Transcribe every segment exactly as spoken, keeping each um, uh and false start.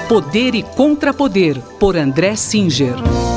Poder e Contrapoder, por André Singer.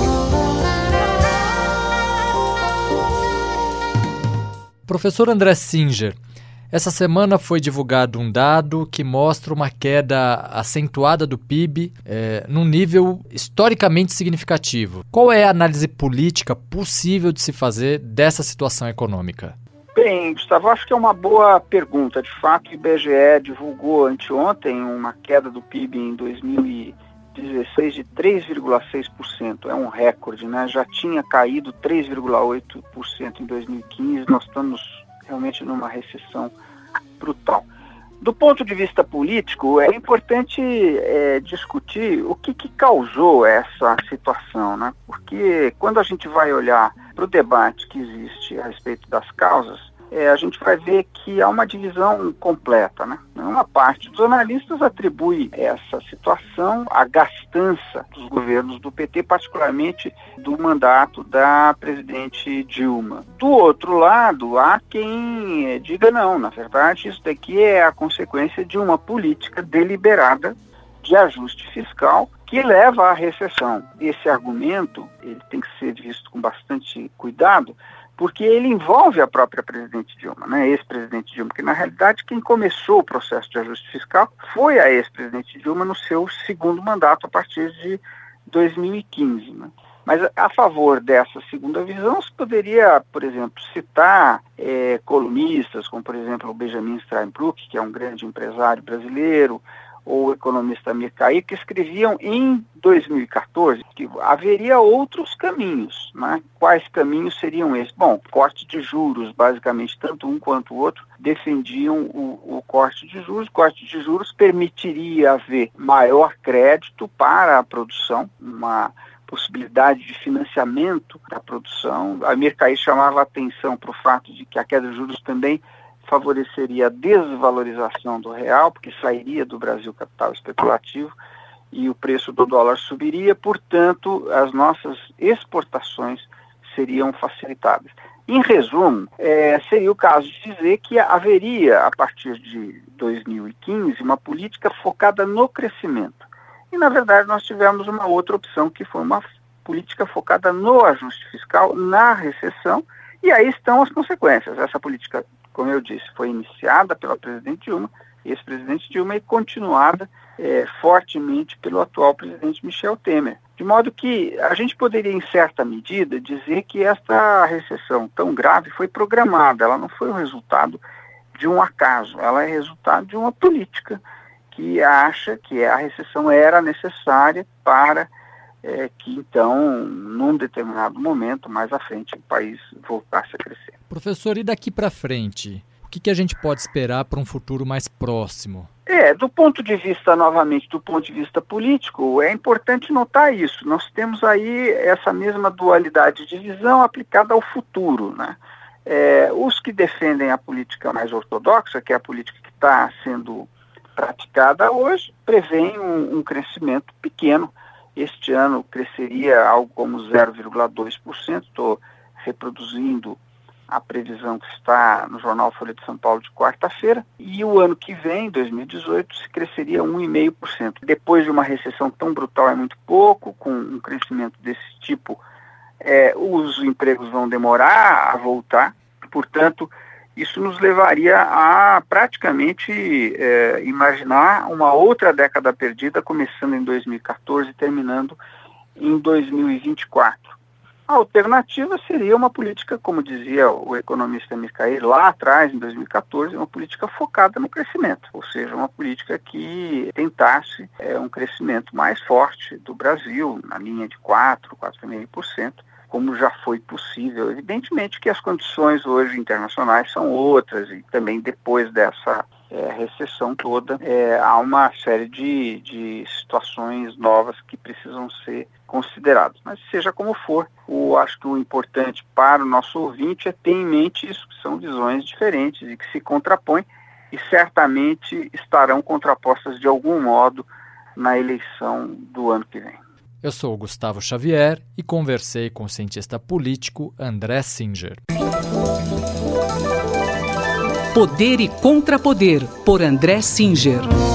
Professor André Singer, essa semana foi divulgado um dado que mostra uma queda acentuada do P I B é, num nível historicamente significativo. Qual é a análise política possível de se fazer dessa situação econômica? Bem, Gustavo, acho que é uma boa pergunta. De fato, o I B G E divulgou anteontem uma queda do P I B em dois mil e dezesseis de três vírgula seis por cento. É um recorde, né? Já tinha caído três vírgula oito por cento em dois mil e quinze. Nós estamos realmente numa recessão brutal. Do ponto de vista político, é importante é, discutir o que, que causou essa situação, né? Porque quando a gente vai olhar para o debate que existe a respeito das causas, é, a gente vai ver que há uma divisão completa, né? Uma parte dos analistas atribui essa situação à gastança dos governos do P T, particularmente do mandato da presidente Dilma. Do outro lado, há quem diga não, na verdade, isso daqui é a consequência de uma política deliberada de ajuste fiscal que leva à recessão. Esse argumento ele tem que ser visto com bastante cuidado, porque ele envolve a própria presidente Dilma, né? Ex-presidente Dilma, que na realidade quem começou o processo de ajuste fiscal foi a ex-presidente Dilma no seu segundo mandato a partir de dois mil e quinze. Né? Mas a favor dessa segunda visão, se poderia, por exemplo, citar é, colunistas, como por exemplo o Benjamin Steinbrück, que é um grande empresário brasileiro, ou o economista Amir Kair, que escreviam em dois mil e quatorze que haveria outros caminhos. Né? Quais caminhos seriam esses? Bom, corte de juros, basicamente, tanto um quanto o outro defendiam o, o corte de juros. O corte de juros permitiria haver maior crédito para a produção, uma possibilidade de financiamento da produção. Amir Kair chamava a atenção para o fato de que a queda de juros também favoreceria a desvalorização do real, porque sairia do Brasil capital especulativo e o preço do dólar subiria, portanto, as nossas exportações seriam facilitadas. Em resumo, é, seria o caso de dizer que haveria, a partir de dois mil e quinze, uma política focada no crescimento. E, na verdade, nós tivemos uma outra opção, que foi uma política focada no ajuste fiscal, na recessão, e aí estão as consequências. Essa política, como eu disse, foi iniciada pela presidente Dilma, ex-presidente Dilma, e continuada é, fortemente pelo atual presidente Michel Temer. De modo que a gente poderia, em certa medida, dizer que esta recessão tão grave foi programada, ela não foi o resultado de um acaso, ela é resultado de uma política que acha que a recessão era necessária para É, que então, num determinado momento, mais à frente, o país voltasse a crescer. Professor, e daqui para frente? O que, que a gente pode esperar para um futuro mais próximo? É, do ponto de vista, novamente, do ponto de vista político, é importante notar isso. Nós temos aí essa mesma dualidade de visão aplicada ao futuro, né? É, os que defendem a política mais ortodoxa, que é a política que está sendo praticada hoje, prevêem um, um crescimento pequeno. Este ano cresceria algo como zero vírgula dois por cento, estou reproduzindo a previsão que está no jornal Folha de São Paulo de quarta-feira, e o ano que vem, dois mil e dezoito, se cresceria um vírgula cinco por cento. Depois de uma recessão tão brutal é muito pouco, com um crescimento desse tipo, é, os empregos vão demorar a voltar, portanto, isso nos levaria a praticamente é, imaginar uma outra década perdida, começando em dois mil e quatorze e terminando em dois mil e vinte e quatro. A alternativa seria uma política, como dizia o economista Amir Kair lá atrás, em dois mil e quatorze, uma política focada no crescimento, ou seja, uma política que tentasse é, um crescimento mais forte do Brasil, na linha de quatro, quatro vírgula cinco por cento, como já foi possível. Evidentemente que as condições hoje internacionais são outras, e também depois dessa é, recessão toda, é, há uma série de, de situações novas que precisam ser consideradas. Mas seja como for, eu acho que o importante para o nosso ouvinte é ter em mente isso, que são visões diferentes e que se contrapõem e certamente estarão contrapostas de algum modo na eleição do ano que vem. Eu sou o Gustavo Xavier e conversei com o cientista político André Singer. Poder e Contrapoder, por André Singer.